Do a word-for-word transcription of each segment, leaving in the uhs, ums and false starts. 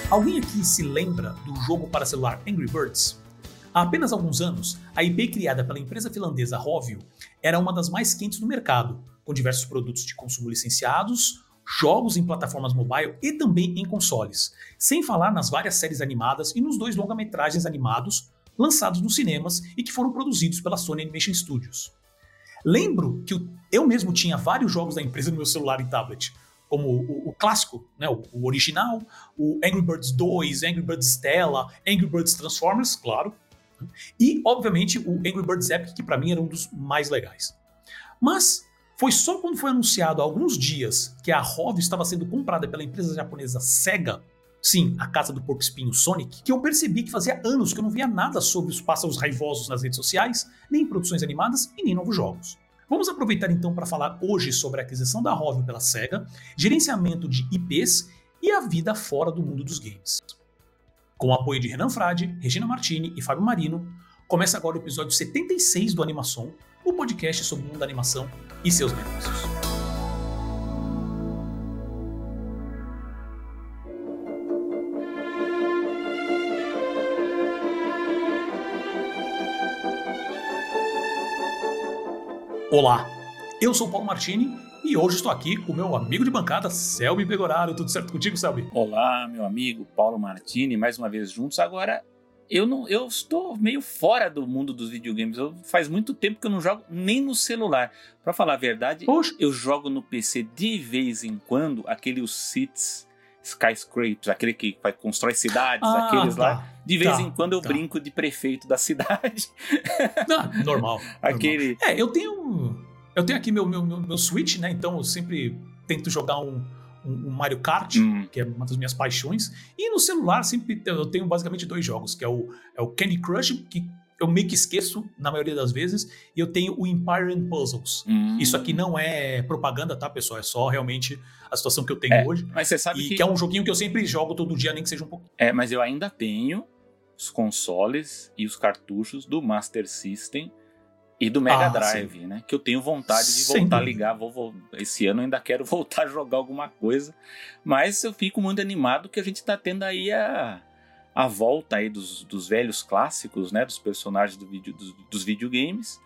Alguém aqui se lembra do jogo para celular Angry Birds? Há apenas alguns anos, a I P criada pela empresa finlandesa Rovio era uma das mais quentes no mercado, com diversos produtos de consumo licenciados, jogos em plataformas mobile e também em consoles, sem falar nas várias séries animadas e nos dois longa-metragens animados lançados nos cinemas e que foram produzidos pela Sony Animation Studios. Lembro que eu mesmo tinha vários jogos da empresa no meu celular e tablet, como o, o clássico, né, o, o original, o Angry Birds dois, Angry Birds Stella, Angry Birds Transformers, claro, e, obviamente, o Angry Birds Epic, que para mim era um dos mais legais. Mas foi só quando foi anunciado há alguns dias que a Rovio estava sendo comprada pela empresa japonesa Sega, sim, a casa do porco-espinho Sonic, que eu percebi que fazia anos que eu não via nada sobre os pássaros raivosos nas redes sociais, nem em produções animadas e nem novos jogos. Vamos aproveitar então para falar hoje sobre a aquisição da Rovio pela Sega, gerenciamento de I Ps e a vida fora do mundo dos games. Com o apoio de Renan Frade, Regina Martini e Fábio Marino, começa agora o episódio setenta e seis do Animação, o podcast sobre o mundo da animação e seus negócios. Olá, eu sou o Paulo Martini e hoje estou aqui com o meu amigo de bancada, Selby Pegoraro. Tudo certo contigo, Selby? Olá, meu amigo Paulo Martini, mais uma vez juntos. Agora, eu, não, eu estou meio fora do mundo dos videogames. Eu, faz muito tempo que eu não jogo nem no celular. Pra falar a verdade, Poxa. Eu jogo no P C de vez em quando, aquele os Cities Skyscrapers, aquele que vai, constrói cidades, ah, aqueles tá, lá. De vez tá, em quando eu tá. brinco de prefeito da cidade. Não, normal. Aquele... normal. É, eu tenho, eu tenho aqui meu, meu, meu, meu Switch, né? Então eu sempre tento jogar um, um, um Mario Kart, hum. que é uma das minhas paixões. E no celular sempre eu tenho basicamente dois jogos, que é o, é o Candy Crush, que eu meio que esqueço na maioria das vezes, e eu tenho o Empire and Puzzles. Hum. Isso aqui não é propaganda, tá, pessoal? É só realmente a situação que eu tenho é, hoje. Mas você sabe e que... que é um joguinho que eu sempre jogo todo dia, nem que seja um pouquinho. É, mas eu ainda tenho os consoles e os cartuchos do Master System e do Mega ah, Drive, sim. né? Que eu tenho vontade de Sem voltar a dúvida. ligar. Vou, vou, esse ano eu ainda quero voltar a jogar alguma coisa. Mas eu fico muito animado que a gente tá tendo aí a... a volta aí dos, dos velhos clássicos, né, dos personagens do vídeo, dos, dos videogames,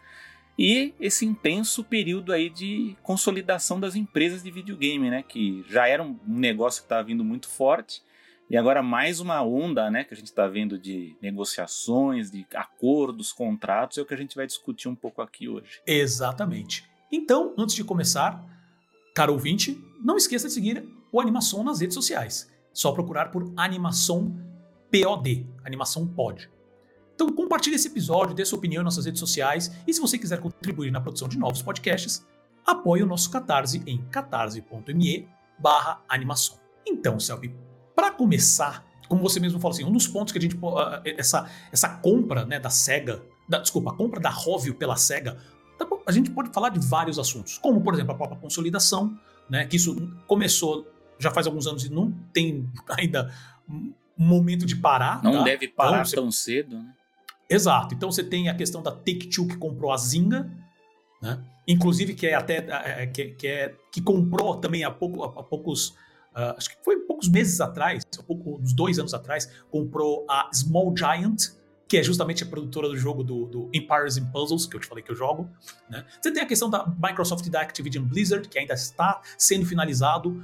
e esse intenso período aí de consolidação das empresas de videogame, né, que já era um negócio que estava vindo muito forte, e agora mais uma onda, né, que a gente está vendo de negociações, de acordos, contratos, é o que a gente vai discutir um pouco aqui hoje. Exatamente. Então, antes de começar, caro ouvinte, não esqueça de seguir o Animação nas redes sociais. Só procurar por Animação P O D, Animação Pod. Então compartilhe esse episódio, dê sua opinião em nossas redes sociais e se você quiser contribuir na produção de novos podcasts, apoie o nosso Catarse em catarse.me barra animação. Então, Selby, para começar, como você mesmo falou assim, um dos pontos que a gente... Essa, essa compra, né, da Sega, da, desculpa, a compra da Rovio pela Sega, a gente pode falar de vários assuntos, como, por exemplo, a própria consolidação, né, que isso começou já faz alguns anos e não tem ainda... um momento de parar. Não tá? deve parar então, você... tão cedo, né? Exato. Então você tem a questão da Take-Two que comprou a Zynga, né? Inclusive que é até é, que, que, é, que comprou também há, pouco, há poucos, uh, acho que foi poucos meses atrás, há pouco, uns dois anos atrás, comprou a Small Giant, que é justamente a produtora do jogo do, do Empires and Puzzles, que eu te falei que eu jogo, né? Você tem a questão da Microsoft e da Activision Blizzard, que ainda está sendo finalizado.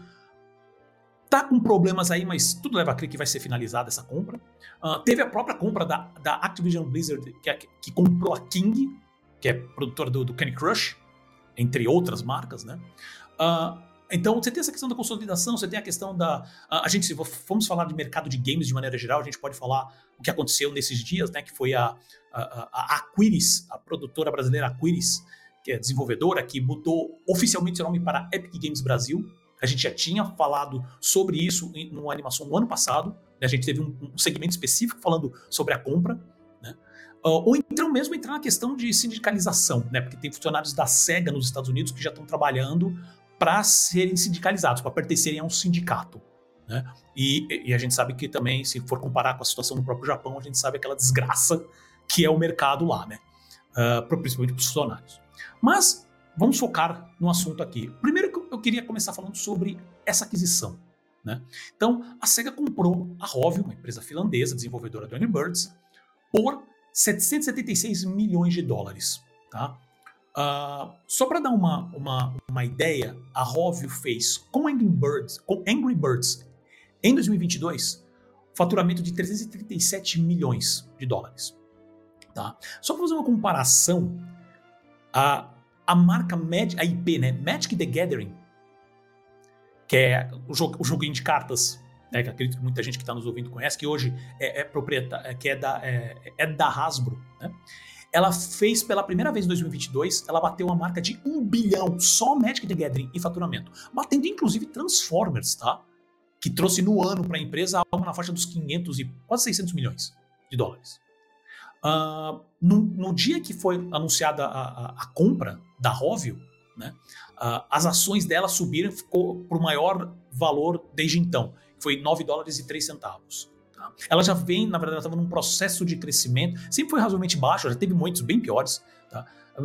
Tá com problemas aí, mas tudo leva a crer que vai ser finalizada essa compra. Uh, teve a própria compra da, da Activision Blizzard, que, é, que comprou a King, que é produtora do, do Candy Crush, entre outras marcas, né? Uh, então, você tem essa questão da consolidação, você tem a questão da... Uh, a gente, se vamos falar de mercado de games de maneira geral, a gente pode falar o que aconteceu nesses dias, né? Que foi a, a, a Aquiris, a produtora brasileira Aquiris, que é desenvolvedora, que mudou oficialmente seu nome para Epic Games Brasil. A gente já tinha falado sobre isso numa animação no ano passado, né? A gente teve um, um segmento específico falando sobre a compra, né? Uh, ou então mesmo entrar na questão de sindicalização, né? Porque tem funcionários da Sega nos Estados Unidos que já estão trabalhando para serem sindicalizados, para pertencerem a um sindicato, né? E, e a gente sabe que também, se for comparar com a situação no próprio Japão, a gente sabe aquela desgraça que é o mercado lá, né? Uh, principalmente para os funcionários. Mas vamos focar no assunto aqui. Primeiro, eu queria começar falando sobre essa aquisição, né? Então, a SEGA comprou a Rovio, uma empresa finlandesa, desenvolvedora do Angry Birds, por setecentos e setenta e seis milhões de dólares. Tá? Uh, só para dar uma, uma, uma ideia, a Rovio fez com Angry Birds, com Angry Birds em dois mil e vinte e dois, faturamento de trezentos e trinta e sete milhões de dólares. Tá? Só para fazer uma comparação, a, a marca, Mag, a I P, né, Magic the Gathering, que é o, jogo, o joguinho de cartas, né, que acredito que muita gente que está nos ouvindo conhece, que hoje é, é proprietária, que é da, é, é da Hasbro, né? Ela fez pela primeira vez em dois mil e vinte e dois, ela bateu uma marca de um bilhão só Magic the Gathering em faturamento, batendo inclusive Transformers, tá? Que trouxe no ano para a empresa algo na faixa dos quinhentos e quase seiscentos milhões de dólares. Uh, no, no dia que foi anunciada a, a, a compra da Rovio, né, uh, as ações dela subiram e ficou para o maior valor desde então, que foi nove dólares e três centavos. Tá? Ela já vem, na verdade, ela estava num processo de crescimento, sempre foi razoavelmente baixo, já teve muitos bem piores, tá?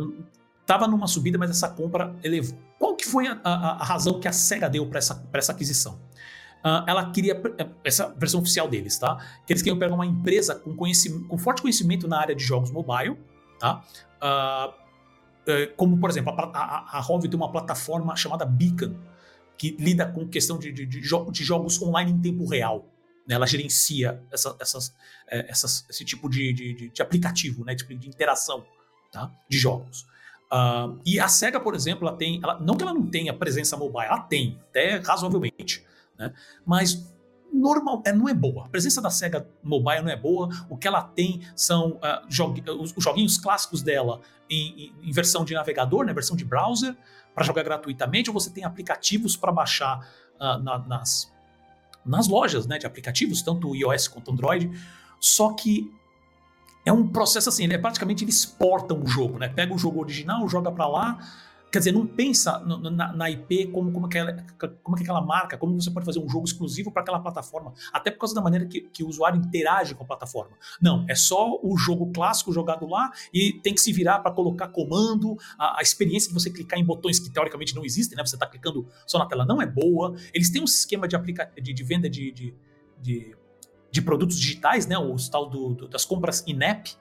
Estava numa subida, mas essa compra elevou. Qual que foi a, a, a razão que a SEGA deu para essa, para essa aquisição? Uh, ela queria, essa versão oficial deles, tá? Que eles queriam pegar uma empresa com, com forte conhecimento na área de jogos mobile, tá? Uh, uh, como, por exemplo, a, a, a Rovio tem uma plataforma chamada Beacon, que lida com questão de, de, de, jo- de jogos online em tempo real. Né? Ela gerencia essa, essas, é, essas, esse tipo de, de, de aplicativo, né? Tipo de interação, tá? De jogos. Uh, e a SEGA, por exemplo, ela tem, ela, não que ela não tenha presença mobile, ela tem, até razoavelmente, né? Mas normal, é, não é boa. A presença da SEGA Mobile não é boa. O que ela tem são uh, jog, os, os joguinhos clássicos dela em, em, em versão de navegador, né, versão de browser, para jogar gratuitamente, ou você tem aplicativos para baixar uh, na, nas, nas lojas, né, de aplicativos, tanto iOS quanto Android. Só que é um processo assim, né, praticamente eles exportam o jogo, né? Pega o jogo original, joga para lá. Quer dizer, não pensa no, na, na I P como, como, que ela, como que aquela marca, como você pode fazer um jogo exclusivo para aquela plataforma, até por causa da maneira que, que o usuário interage com a plataforma. Não, é só o jogo clássico jogado lá e tem que se virar para colocar comando, a, a experiência de você clicar em botões que teoricamente não existem, né? Você está clicando só na tela, não é boa. Eles têm um sistema de, aplica- de, de venda de, de, de, de produtos digitais, né? O tal do, do, das compras in-app.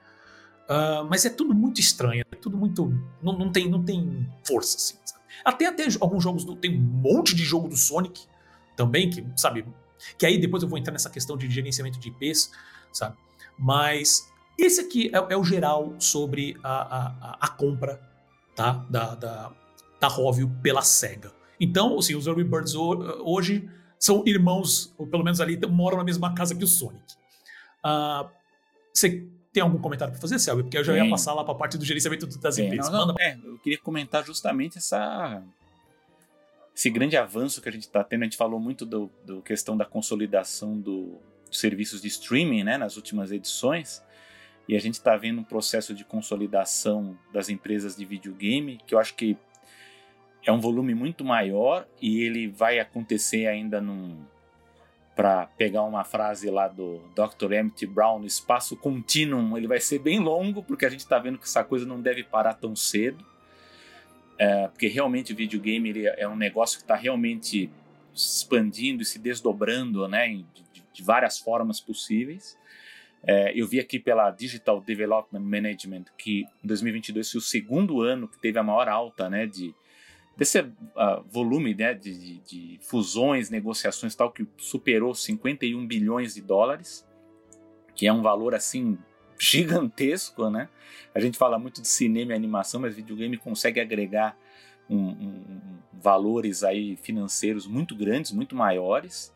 Uh, mas é tudo muito estranho, é tudo muito. Não, não, tem, não tem força, assim. Sabe? Até, até alguns jogos. Do, tem um monte de jogo do Sonic também, que, sabe? Que aí depois eu vou entrar nessa questão de gerenciamento de I Ps, sabe? Mas esse aqui é, é o geral sobre a, a, a compra, tá? da, da, da Rovio pela SEGA. Então, assim, os Angry Birds hoje são irmãos, ou pelo menos ali moram na mesma casa que o Sonic. Uh, você. Tem algum comentário para fazer, Selby? Porque eu já Tem. ia passar lá para a parte do gerenciamento das Tem. empresas. Não, não, é, eu queria comentar justamente essa, esse grande avanço que a gente está tendo. A gente falou muito da do, do questão da consolidação do, dos serviços de streaming, né, nas últimas edições. E a gente está vendo um processo de consolidação das empresas de videogame, que eu acho que é um volume muito maior e ele vai acontecer ainda num... Para pegar uma frase lá do doutor Emmett Brown, espaço contínuo, ele vai ser bem longo, porque a gente está vendo que essa coisa não deve parar tão cedo, é, porque realmente o videogame ele é um negócio que está realmente se expandindo e se desdobrando, né, de, de várias formas possíveis. É, eu vi aqui pela Digital Development Management que em dois mil e vinte e dois foi o segundo ano que teve a maior alta, né, de desse uh, volume, né, de, de, de fusões, negociações tal, que superou cinquenta e um bilhões de dólares, que é um valor assim gigantesco, né? A gente fala muito de cinema e animação, mas videogame consegue agregar um, um, um, valores aí financeiros muito grandes, muito maiores.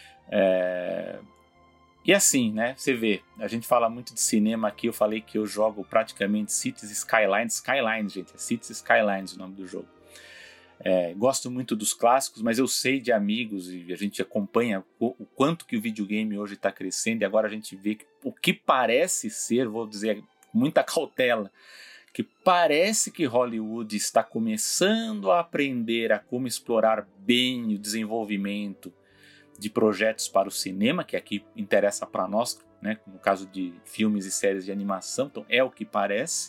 É... E assim, né? Você vê, a gente fala muito de cinema aqui, eu falei que eu jogo praticamente Cities Skylines, Skylines, gente, é Cities Skylines o nome do jogo. É, gosto muito dos clássicos, mas eu sei de amigos e a gente acompanha o, o quanto que o videogame hoje está crescendo e agora a gente vê que o que parece ser, vou dizer com muita cautela, que parece que Hollywood está começando a aprender a como explorar bem o desenvolvimento de projetos para o cinema, que aqui interessa para nós, né, no caso de filmes e séries de animação, então é o que parece.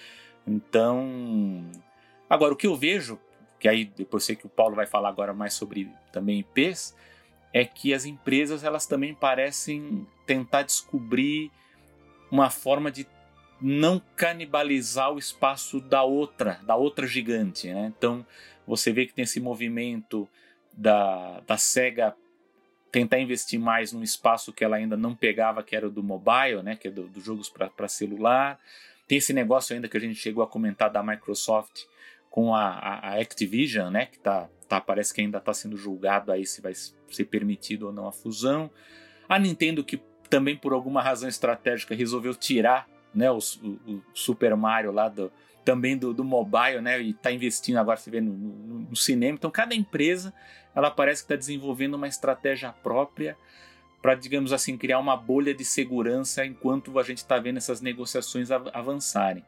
Então, agora o que eu vejo, que aí depois sei que o Paulo vai falar agora mais sobre também I Ps, é que as empresas elas também parecem tentar descobrir uma forma de não canibalizar o espaço da outra, da outra gigante, né? Então, você vê que tem esse movimento da, da SEGA tentar investir mais num espaço que ela ainda não pegava, que era o do mobile, né? Que é dos do jogos para celular. Tem esse negócio ainda que a gente chegou a comentar da Microsoft com a, a, a Activision, né? Que tá, tá, parece que ainda está sendo julgado aí se vai ser permitido ou não a fusão. A Nintendo, que também por alguma razão estratégica resolveu tirar, né, o, o, o Super Mario lá do, também do, do mobile, né, e está investindo agora, você vê, no, no, no cinema. Então cada empresa ela parece que está desenvolvendo uma estratégia própria para, digamos assim, criar uma bolha de segurança enquanto a gente está vendo essas negociações av- avançarem.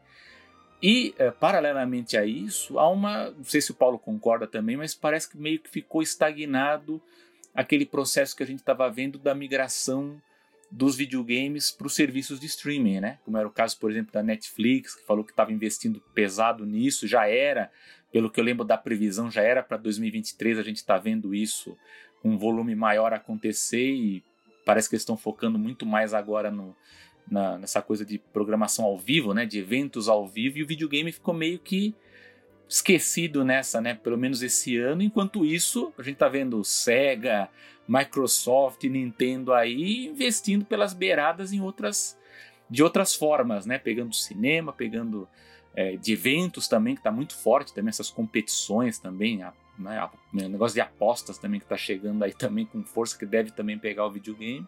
E, é, paralelamente a isso, há uma, não sei se o Paulo concorda também, mas parece que meio que ficou estagnado aquele processo que a gente estava vendo da migração dos videogames para os serviços de streaming, né? Como era o caso, por exemplo, da Netflix, que falou que estava investindo pesado nisso, já era, pelo que eu lembro da previsão, já era para dois mil e vinte e três, a gente está vendo isso com um volume maior acontecer e parece que eles estão focando muito mais agora no, na, nessa coisa de programação ao vivo, né? De eventos ao vivo, e o videogame ficou meio que esquecido nessa, né? Pelo menos esse ano. Enquanto isso, a gente tá vendo Sega, Microsoft, Nintendo aí investindo pelas beiradas em outras, de outras formas, né? Pegando cinema, pegando é, de eventos também, que tá muito forte também, essas competições também, a, né? a, o negócio de apostas também que tá chegando aí também com força, que deve também pegar o videogame.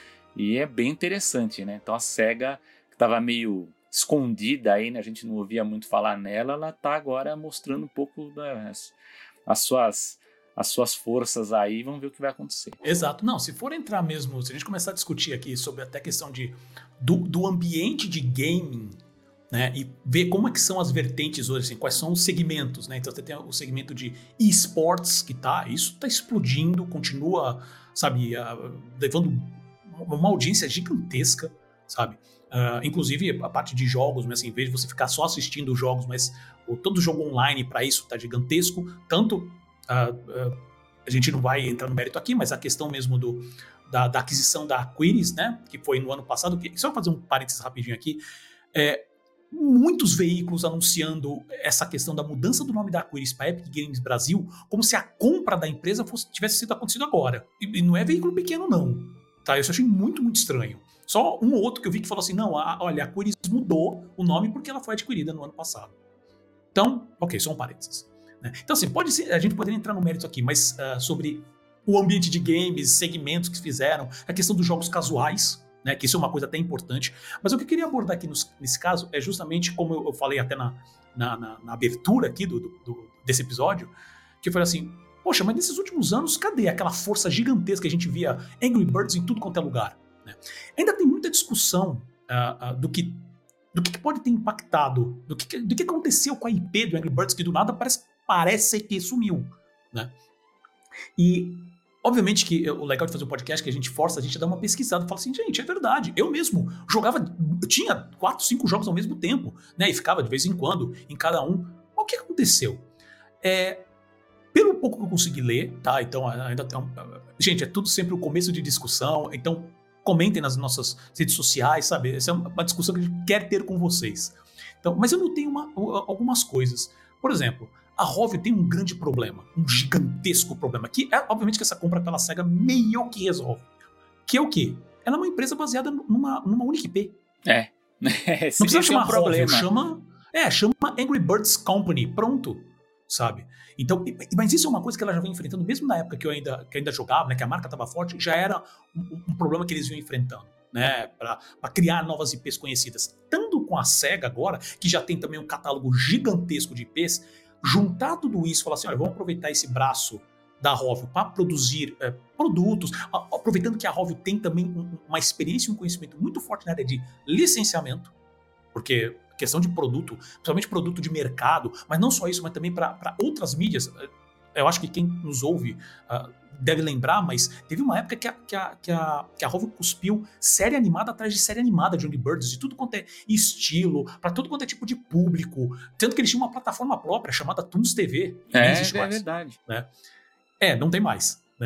E é bem interessante, né? Então a Sega, que tava meio escondida aí, né? A gente não ouvia muito falar nela, ela tá agora mostrando um pouco das as suas, as suas forças aí, vamos ver o que vai acontecer. Exato. Não, se for entrar mesmo, se a gente começar a discutir aqui sobre até a questão de, do, do ambiente de gaming, né, e ver como é que são as vertentes hoje, assim, quais são os segmentos, né? Então você tem o segmento de esports, que tá, isso tá explodindo, continua, sabe, uh, levando uma audiência gigantesca, sabe? Uh, inclusive a parte de jogos, mas assim, em vez de você ficar só assistindo os jogos, mas o, todo jogo online para isso tá gigantesco. Tanto uh, uh, a gente não vai entrar no mérito aqui, mas a questão mesmo do, da, da aquisição da Aquiris, né, que foi no ano passado, que, só fazer um parênteses rapidinho aqui, é, muitos veículos anunciando essa questão da mudança do nome da Aquiris para Epic Games Brasil, como se a compra da empresa fosse, tivesse sido acontecido agora. E, e não é veículo pequeno não, tá? Eu achei muito, muito estranho. Só um ou outro que eu vi que falou assim, não, a, olha, a Aquiris mudou o nome porque ela foi adquirida no ano passado. Então, ok, só um parênteses. Né? Então, assim, pode ser, a gente poderia entrar no mérito aqui, mas uh, sobre o ambiente de games, segmentos que fizeram, a questão dos jogos casuais, né, que isso é uma coisa até importante. Mas o que eu queria abordar aqui nos, nesse caso é justamente, como eu, eu falei até na, na, na, na abertura aqui do, do, do, desse episódio, que foi assim, poxa, mas nesses últimos anos, cadê aquela força gigantesca que a gente via Angry Birds em tudo quanto é lugar? Né? Ainda tem muita discussão uh, uh, do que do que pode ter impactado, do que, do que aconteceu com a I P do Angry Birds, que do nada parece, parece que sumiu. Né? E, obviamente, que o legal de fazer um podcast é que a gente força a gente a dar uma pesquisada, fala assim, gente, é verdade, eu mesmo jogava, eu tinha quatro, cinco jogos ao mesmo tempo, né, e ficava de vez em quando em cada um. Mas o que aconteceu? É... Pelo pouco que eu consegui ler, tá? Então, ainda tem um... Gente, é tudo sempre o começo de discussão, então comentem nas nossas redes sociais, sabe? Essa é uma discussão que a gente quer ter com vocês. Então, mas eu notei uma, algumas coisas. Por exemplo, a Rovio tem um grande problema, um gigantesco problema, que é, obviamente, que essa compra pela SEGA meio que resolve. Que é o quê? Ela é uma empresa baseada numa, numa única I P. É. Não precisa chamar um Rovio, chama... É, chama Angry Birds Company, pronto. Sabe? Então, mas isso é uma coisa que ela já vem enfrentando, mesmo na época que eu ainda, que eu ainda jogava, né, que a marca estava forte, já era um, um problema que eles vinham enfrentando, né, para criar novas I Ps conhecidas. Tanto com a SEGA agora, que já tem também um catálogo gigantesco de I Ps, juntar tudo isso e falar assim, olha, vamos aproveitar esse braço da Rovio para produzir é, produtos, aproveitando que a Rovio tem também um, uma experiência e um conhecimento muito forte na área de licenciamento, porque questão de produto, principalmente produto de mercado, mas não só isso, mas também para outras mídias. Eu acho que quem nos ouve uh, deve lembrar, mas teve uma época que a, que a, que a, que a Rovio cuspiu série animada atrás de série animada de Angry Birds, de tudo quanto é estilo, para tudo quanto é tipo de público, tanto que eles tinham uma plataforma própria chamada Toons T V. É, é verdade. Né? É, não tem mais. Né?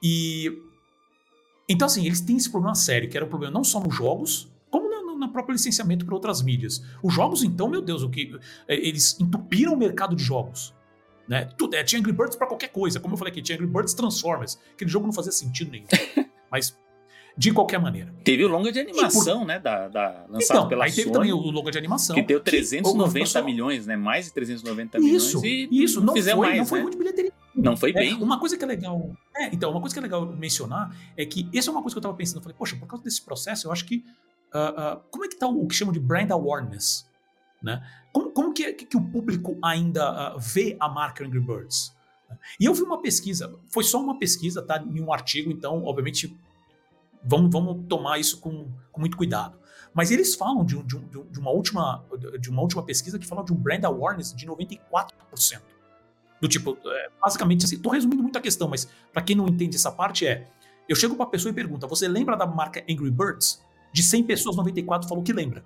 E então, assim, eles têm esse problema sério, que era um problema não só nos jogos, como no, no próprio licenciamento para outras mídias. Os jogos, então, meu Deus, o que eles entupiram o mercado de jogos. Né? Tudo, é, tinha Angry Birds pra qualquer coisa. Como eu falei aqui, tinha Angry Birds Transformers. Aquele jogo não fazia sentido nenhum. Mas, de qualquer maneira. Teve o longa de animação, por... né? Da, da, lançado então, pela aí teve Sony, também o longa de animação. Que deu trezentos e noventa que, milhões, né? Mais de trezentos e noventa isso, milhões. E isso, não, não fizeram foi, mais, não foi né? muito bilheteria. Não foi é, bem. Uma coisa que é legal. É, então, uma coisa que é legal mencionar é que essa é uma coisa que eu tava pensando. Eu falei, poxa, por causa desse processo, eu acho que. Uh, uh, como é que tá o, o que chamam de brand awareness? Né? Como, como que, que, que o público ainda uh, vê a marca Angry Birds? E eu vi uma pesquisa, foi só uma pesquisa, tá? Em um artigo, então, obviamente, vamos, vamos tomar isso com, com muito cuidado. Mas eles falam de, de, de, uma última, de uma última pesquisa que fala de um brand awareness de noventa e quatro por cento. Do tipo, é, basicamente assim, tô resumindo muito a questão, mas para quem não entende essa parte é, eu chego pra pessoa e pergunto, você lembra da marca Angry Birds? De cem pessoas, noventa e quatro falou que lembra.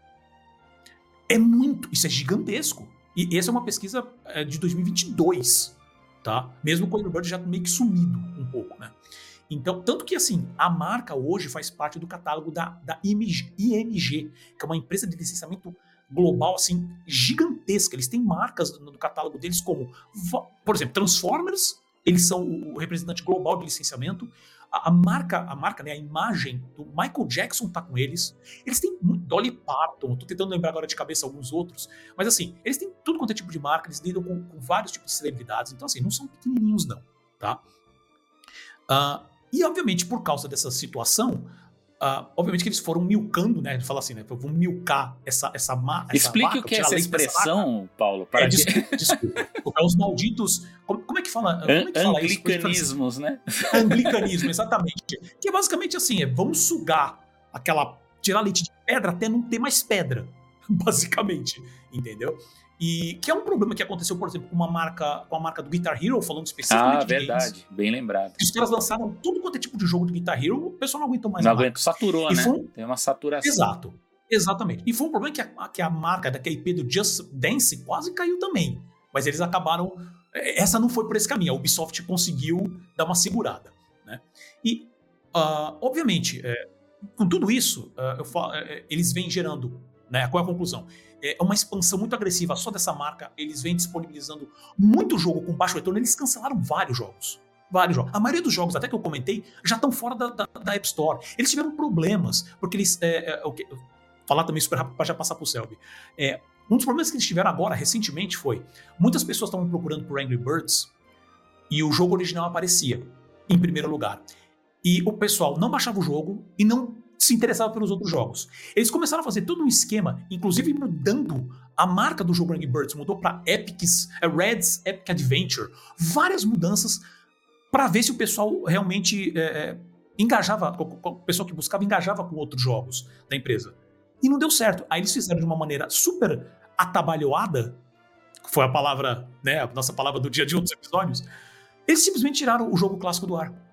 É muito, isso é gigantesco. E essa é uma pesquisa é, de dois mil e vinte e dois, tá? Mesmo com o Angry Birds já meio que sumido um pouco, né? Então, tanto que assim, a marca hoje faz parte do catálogo da, da I M G, que é uma empresa de licenciamento global, assim, gigantesca. Eles têm marcas no catálogo deles como, por exemplo, Transformers, eles são o representante global de licenciamento. A, a marca, a marca, né, a imagem do Michael Jackson tá com eles. Eles têm muito, Dolly Parton, tô tentando lembrar agora de cabeça alguns outros, mas assim, eles têm tudo quanto é tipo de marca, eles lidam com, com vários tipos de celebridades, então assim, não são pequenininhos não, tá? Uh, e obviamente, por causa dessa situação, Uh, obviamente que eles foram milcando, né? Fala assim, né? Vamos milcar essa, essa, ma- essa Explique vaca, o que é essa expressão, Paulo. Para é, que... desculpa, desculpa. Porque os malditos... Como, como é que fala, como é que An- fala Anglicanismos, isso? né? Anglicanismo, exatamente. Que é basicamente assim, é vamos sugar aquela... Tirar leite de pedra até não ter mais pedra. Basicamente. Entendeu? E que é um problema que aconteceu, por exemplo, com uma marca, com a marca do Guitar Hero, falando especificamente ah, de verdade, games. Bem lembrado. Os caras lançaram tudo quanto é tipo de jogo de Guitar Hero, o pessoal não aguentou mais não a marca. Aguento, saturou, e né? Foi... Tem uma saturação. Exato, exatamente. E foi um problema que a, que a marca da I P do Just Dance quase caiu também. Mas eles acabaram... Essa não foi por esse caminho, a Ubisoft conseguiu dar uma segurada. Né? E, uh, obviamente, é, com tudo isso, uh, eu falo, é, eles vêm gerando... Né, qual é a conclusão? É uma expansão muito agressiva só dessa marca. Eles vêm disponibilizando muito jogo com baixo retorno. Eles cancelaram vários jogos. Vários jogos. A maioria dos jogos, até que eu comentei, já estão fora da, da, da App Store. Eles tiveram problemas, porque eles... É, é, okay, falar também super rápido para já passar pro Selby. É, um dos problemas que eles tiveram agora, recentemente, foi... Muitas pessoas estavam procurando por Angry Birds e o jogo original aparecia em primeiro lugar. E o pessoal não baixava o jogo e não se interessava pelos outros jogos. Eles começaram a fazer todo um esquema, inclusive mudando a marca do jogo Angry Birds, mudou para Epic's, Red's Epic Adventure, várias mudanças para ver se o pessoal realmente é, engajava, o pessoal que buscava engajava com outros jogos da empresa. E não deu certo. Aí eles fizeram de uma maneira super atabalhoada, que foi a palavra, né, a nossa palavra do dia de outros episódios, eles simplesmente tiraram o jogo clássico do ar.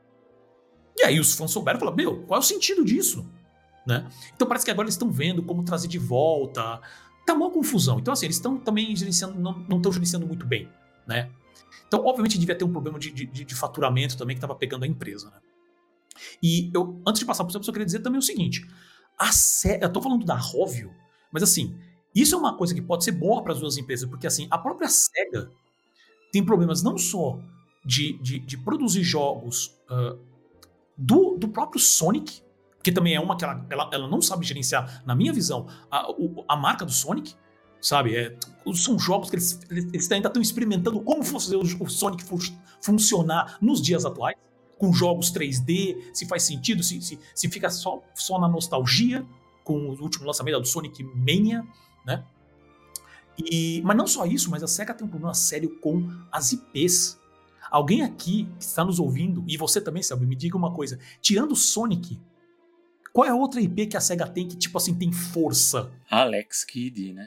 E aí os fãs souberam e falaram, meu, qual é o sentido disso? Né? Então parece que agora eles estão vendo como trazer de volta. Tá uma confusão. Então assim, eles estão também gerenciando, não estão gerenciando muito bem. Né? Então obviamente devia ter um problema de, de, de faturamento também que estava pegando a empresa. Né? E eu, antes de passar por isso, eu só queria dizer também o seguinte. A Se- eu tô falando da Rovio, mas assim, isso é uma coisa que pode ser boa para as duas empresas, porque assim, a própria SEGA tem problemas não só de, de, de produzir jogos... Uh, Do, do próprio Sonic, que também é uma que ela, ela, ela não sabe gerenciar, na minha visão, a, o, a marca do Sonic, sabe? É, são jogos que eles, eles ainda estão experimentando como fazer o, o Sonic fu- funcionar nos dias atuais, com jogos três D, se faz sentido, se, se, se fica só, só na nostalgia, com o último lançamento do Sonic Mania, né? E, mas não só isso, mas a SEGA tem um problema sério com as I Ps. Alguém aqui que está nos ouvindo, e você também, Selby, me diga uma coisa. Tirando o Sonic, qual é a outra I P que a SEGA tem que, tipo assim, tem força? Alex Kidd, né?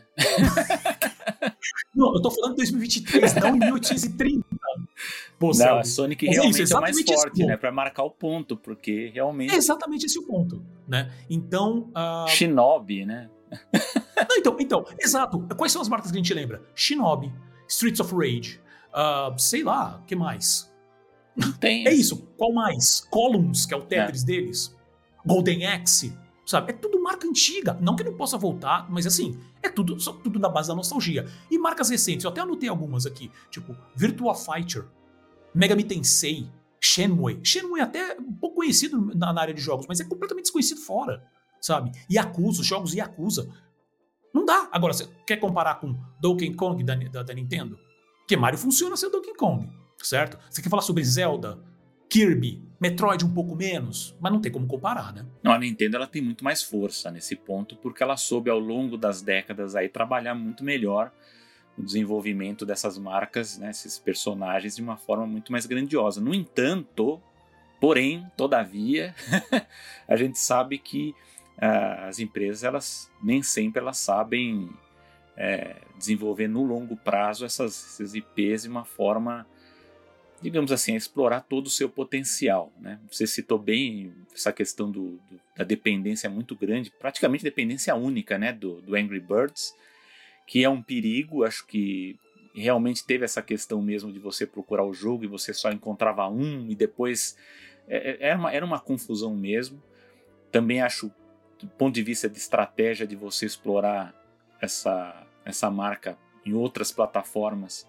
Não, eu tô falando de dois mil e vinte e três, não em mil oitocentos e trinta. Pô, não, Selby. a Sonic Mas realmente é, isso, o mais forte, esse né? Pra marcar o ponto, porque realmente... É exatamente esse o ponto, né? Então... Uh... Shinobi, né? não, então, então, exato. Quais são as marcas que a gente lembra? Shinobi, Streets of Rage... Uh, sei lá, o que mais? Não tem. É assim. isso. Qual mais? Columns, que é o Tetris É. deles. Golden Axe, sabe? É tudo marca antiga. Não que não possa voltar, mas assim, é tudo, só tudo na base da nostalgia. E marcas recentes, eu até anotei algumas aqui, tipo Virtua Fighter, Megami Tensei, Shenmue. Shenmue é até um pouco conhecido na, na área de jogos, mas é completamente desconhecido fora, sabe? Yakuza, os jogos Yakuza. Não dá. Agora, você quer comparar com Donkey Kong da, da, da Nintendo? Porque Mario funciona sem Donkey Kong, certo? Você quer falar sobre Zelda, Kirby, Metroid um pouco menos, mas não tem como comparar, né? Não, a Nintendo ela tem muito mais força nesse ponto, porque ela soube ao longo das décadas aí trabalhar muito melhor o desenvolvimento dessas marcas, né, esses personagens de uma forma muito mais grandiosa. No entanto, porém, todavia, a gente sabe que uh, as empresas, elas nem sempre elas sabem é, desenvolver no longo prazo essas, essas I Ps de uma forma, digamos assim, a explorar todo o seu potencial, né? Você citou bem essa questão do, do, da dependência muito grande, praticamente dependência única, né, do, do Angry Birds, que é um perigo. Acho que realmente teve essa questão mesmo de você procurar o jogo e você só encontrava um e depois é, era, uma, era uma confusão mesmo. Também acho, do ponto de vista de estratégia de você explorar essa, essa marca em outras plataformas,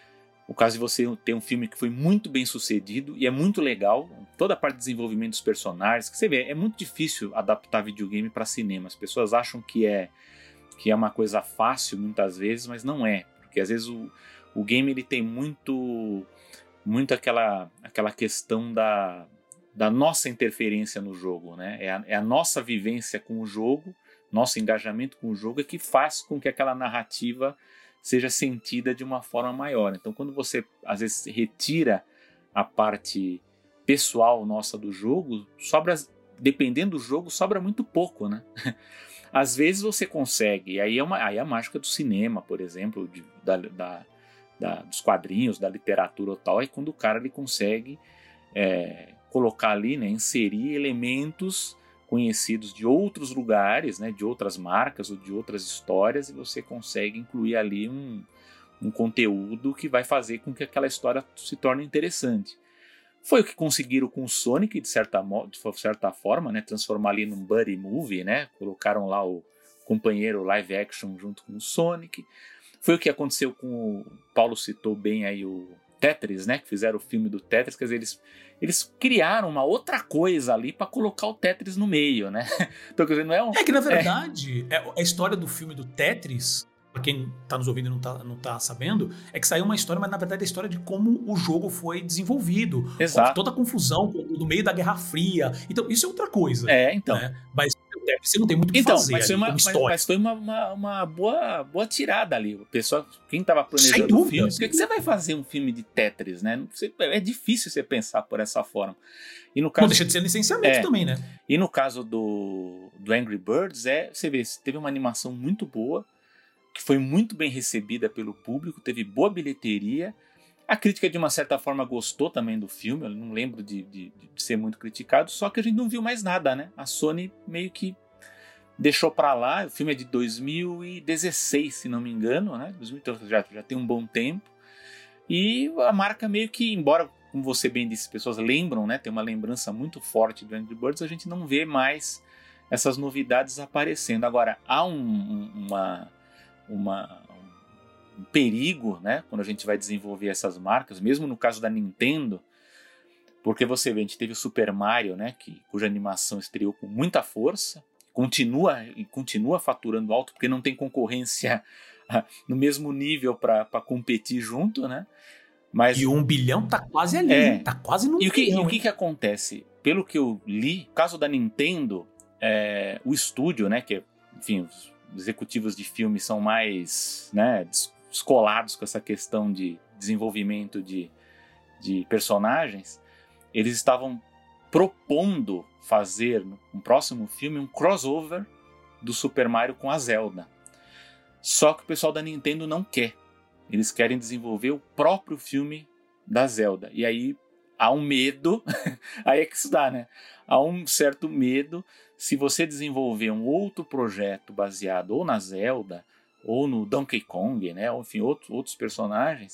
o caso de você ter um filme que foi muito bem sucedido e é muito legal, toda a parte de desenvolvimento dos personagens, que você vê, é muito difícil adaptar videogame para cinema. As pessoas acham que é que é uma coisa fácil muitas vezes, mas não é, porque às vezes o, o game ele tem muito, muito aquela, aquela questão da, da nossa interferência no jogo, né? É a, é a nossa vivência com o jogo, nosso engajamento com o jogo é que faz com que aquela narrativa seja sentida de uma forma maior. Então, quando você às vezes retira a parte pessoal nossa do jogo, sobra, dependendo do jogo, sobra muito pouco, né? Às vezes você consegue, e aí é, uma, aí é a mágica do cinema, por exemplo, de, da, da, da, dos quadrinhos, da literatura ou tal, é quando o cara ele consegue é, colocar ali, né, inserir elementos conhecidos de outros lugares, né, de outras marcas ou de outras histórias, e você consegue incluir ali um, um conteúdo que vai fazer com que aquela história se torne interessante. Foi o que conseguiram com o Sonic, de certa, de certa forma, né? Transformar ali num buddy movie, né? Colocaram lá o companheiro live action junto com o Sonic. Foi o que aconteceu com o Paulo citou bem aí o Tetris, né? Que fizeram o filme do Tetris, quer dizer, eles, eles criaram uma outra coisa ali para colocar o Tetris no meio, né? Então, quer dizer, não é um... É que, na verdade, é... a história do filme do Tetris, pra quem tá nos ouvindo e não tá, não tá sabendo, é que saiu uma história, mas na verdade é a história de como o jogo foi desenvolvido. Exato. Toda a confusão no meio da Guerra Fria. Então, isso é outra coisa. É, então. Né? Mas o Tetris você não tem muito o que então, fazer mas foi, ali, uma, como mas, história. mas foi uma, uma, uma boa, boa tirada ali. O pessoal, quem tava planejando Sem dúvida, o filme, por sem que você vai fazer um filme de Tetris, né? Você, é difícil você pensar por essa forma. E no caso, não deixa de ser licenciamento é, também, né? E no caso do, do Angry Birds, é, você vê, teve uma animação muito boa, que foi muito bem recebida pelo público, teve boa bilheteria. A crítica, de uma certa forma, gostou também do filme, eu não lembro de, de, de ser muito criticado, só que a gente não viu mais nada, né? A Sony meio que deixou pra lá. O filme é de dois mil e dezesseis, se não me engano, né? dois mil, já, já tem um bom tempo. E a marca meio que, embora, como você bem disse, as pessoas lembram, né? Tem uma lembrança muito forte do Angry Birds, a gente não vê mais essas novidades aparecendo. Agora, há um, um, uma... Uma, um perigo, né, quando a gente vai desenvolver essas marcas, mesmo no caso da Nintendo, porque você vê, a gente teve o Super Mario, né, que, cuja animação estreou com muita força, continua, continua faturando alto, porque não tem concorrência no mesmo nível para competir junto, né? Mas, e um bilhão tá quase ali, é, tá quase no e o que, bilhão. E o que, que acontece? Pelo que eu li, no caso da Nintendo, é, o estúdio, né, que é, enfim, os executivos de filme são mais, né, descolados com essa questão de desenvolvimento de, de personagens, eles estavam propondo fazer no próximo filme um crossover do Super Mario com a Zelda. Só que o pessoal da Nintendo não quer. Eles querem desenvolver o próprio filme da Zelda. E aí há um medo, aí é que isso dá, né? Há um certo medo, se você desenvolver um outro projeto baseado ou na Zelda, ou no Donkey Kong, né? Ou, enfim, outro, outros personagens,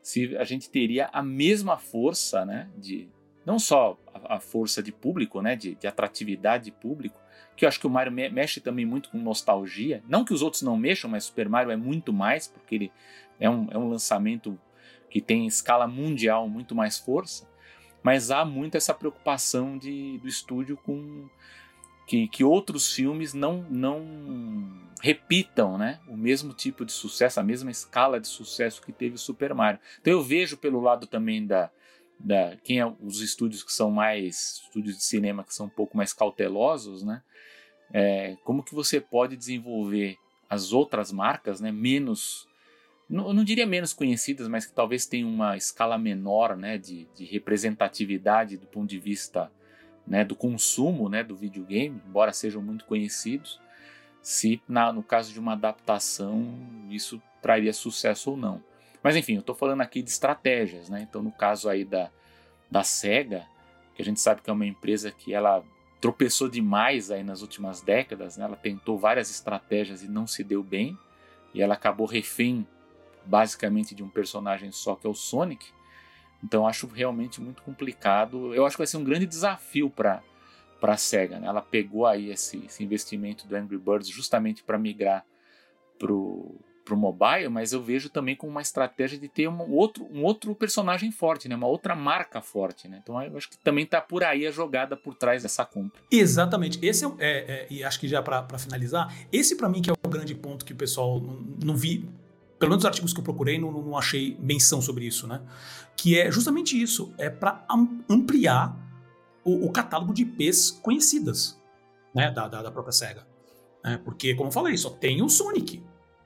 se a gente teria a mesma força, né, de, não só a, a força de público, né, de, de atratividade de público, que eu acho que o Mario me, mexe também muito com nostalgia, não que os outros não mexam, mas Super Mario é muito mais, porque ele é um, é um lançamento que tem escala mundial muito mais força, mas há muito essa preocupação de, do estúdio com que, que outros filmes não, não repitam, né, o mesmo tipo de sucesso, a mesma escala de sucesso que teve o Super Mario. Então eu vejo pelo lado também da, da quem é os estúdios que são mais, estúdios de cinema que são um pouco mais cautelosos, né, é, como que você pode desenvolver as outras marcas, né, menos, não, não diria menos conhecidas, mas que talvez tenham uma escala menor, né, de, de representatividade do ponto de vista, né, do consumo, né, do videogame, embora sejam muito conhecidos, se na, no caso de uma adaptação isso traria sucesso ou não. Mas enfim, eu estou falando aqui de estratégias, né? Então no caso aí da, da SEGA, que a gente sabe que é uma empresa que ela tropeçou demais aí nas últimas décadas, né? Ela tentou várias estratégias e não se deu bem, e ela acabou refém basicamente de um personagem só, que é o Sonic. Então acho realmente muito complicado. Eu acho que vai ser um grande desafio para para a SEGA, né? Ela pegou aí esse, esse investimento do Angry Birds justamente para migrar pro pro mobile, mas eu vejo também como uma estratégia de ter um outro, um outro personagem forte, né? Uma outra marca forte, né? Então eu acho que também está por aí a jogada por trás dessa compra. Exatamente. Esse é, é, é e acho que já para finalizar, esse para mim que é o grande ponto que o pessoal não, não vi, pelo menos os artigos que eu procurei, não, não achei menção sobre isso, né? Que é justamente isso, é para ampliar o, o catálogo de I Ps conhecidas, né? Da, da, da própria SEGA. É, porque, como eu falei, só tem o Sonic.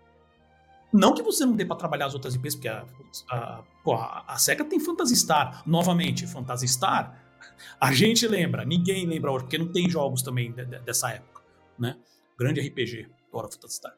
Não que você não dê pra trabalhar as outras I Ps, porque a, a, pô, a, a SEGA tem Phantasy Star. Novamente, Phantasy Star, a gente lembra, ninguém lembra hoje, porque não tem jogos também de, de, dessa época, né? Grande R P G, agora Phantasy Star.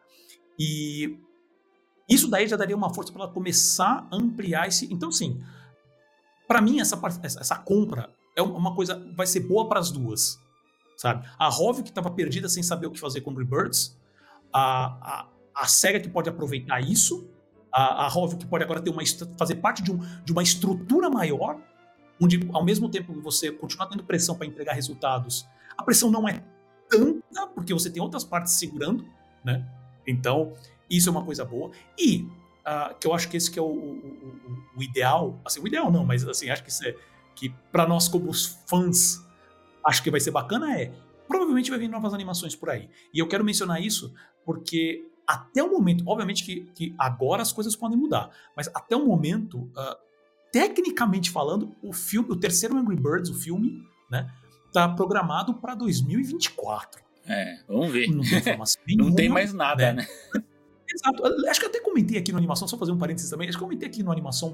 E isso daí já daria uma força para ela começar a ampliar esse... Então, sim, para mim, essa, essa compra é uma coisa, vai ser boa para as duas, sabe? A Rovio, que estava perdida sem saber o que fazer com Angry Birds, a... a a SEGA que pode aproveitar isso, a, a Rovio que pode agora ter uma, fazer parte de, um, de uma estrutura maior, onde ao mesmo tempo que você continua tendo pressão para entregar resultados, a pressão não é tanta, porque você tem outras partes segurando, né? Então, isso é uma coisa boa. E, uh, que eu acho que esse que é o, o, o, o ideal, assim, o ideal não, mas assim, acho que isso é, que para nós como os fãs, acho que vai ser bacana é, provavelmente vai vir novas animações por aí. E eu quero mencionar isso porque até o momento, obviamente que, que agora as coisas podem mudar, mas até o momento, uh, tecnicamente falando, o filme, o terceiro Angry Birds, o filme, né, tá programado para dois mil e vinte e quatro. É, vamos ver. Não tem informação nenhuma, não tem mais nada, né? né? Exato. Acho que eu até comentei aqui no Animação, só fazer um parênteses também, acho que eu comentei aqui no Animação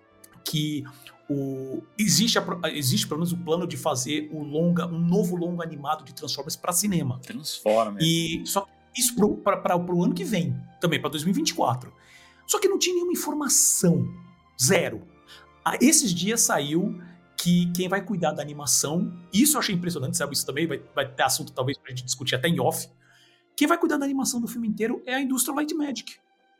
que o, existe, a, existe pelo menos o plano de fazer o longa, um novo longa animado de Transformers para cinema. Transformers. E só isso para o ano que vem, também, para dois mil e vinte e quatro. Só que não tinha nenhuma informação. Zero. Ah, esses dias saiu que quem vai cuidar da animação, isso eu achei impressionante, sabe? Isso também vai, vai ter assunto talvez pra gente discutir até em off. Quem vai cuidar da animação do filme inteiro é a indústria Light Magic.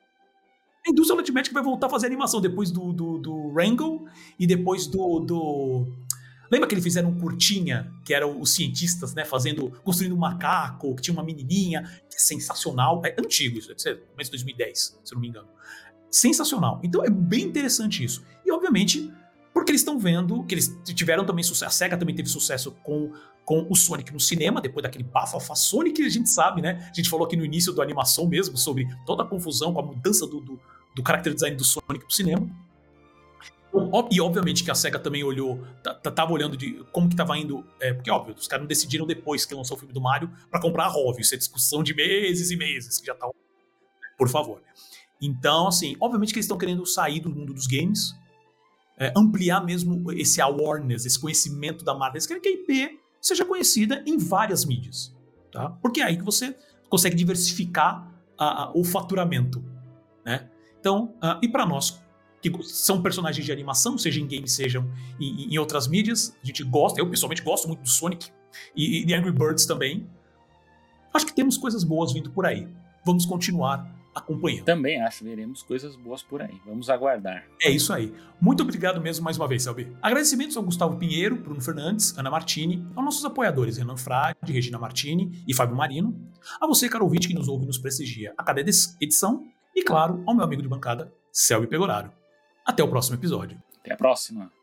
A indústria Light Magic vai voltar a fazer animação depois do, do, do Rango e depois do... do... Lembra que eles fizeram um curtinha, que eram os cientistas, né, fazendo, construindo um macaco, que tinha uma menininha, que é sensacional. É antigo isso, deve ser começo de dois mil e dez, se eu não me engano. Sensacional. Então é bem interessante isso. E, obviamente, porque eles estão vendo que eles tiveram também sucesso. A SEGA também teve sucesso com, com o Sonic no cinema, depois daquele bafafá Sonic que a gente sabe, né? A gente falou aqui no início da animação mesmo, sobre toda a confusão com a mudança do, do, do character design do Sonic pro cinema. E obviamente que a SEGA também olhou, tava olhando de como que tava indo, é, porque óbvio, os caras não decidiram depois que lançou o filme do Mario pra comprar a Rovio, isso é discussão de meses e meses, que já tá, por favor. Então, assim, obviamente que eles estão querendo sair do mundo dos games, é, ampliar mesmo esse awareness, esse conhecimento da marca, eles querem que a I P seja conhecida em várias mídias, tá? Porque é aí que você consegue diversificar a, a, o faturamento, né? Então, uh, e pra nós, que são personagens de animação, seja em games, sejam em, em outras mídias. A gente gosta, eu pessoalmente gosto muito do Sonic e de Angry Birds também. Acho que temos coisas boas vindo por aí. Vamos continuar acompanhando. Também acho, veremos coisas boas por aí. Vamos aguardar. É isso aí. Muito obrigado mesmo mais uma vez, Selby. Agradecimentos ao Gustavo Pinheiro, Bruno Fernandes, Ana Martini, aos nossos apoiadores Renan Frade, Regina Martini e Fábio Marino, a você, caro ouvinte, que nos ouve e nos prestigia a cada edição, e claro, ao meu amigo de bancada, Selby Pegoraro. Até o próximo episódio. Até a próxima.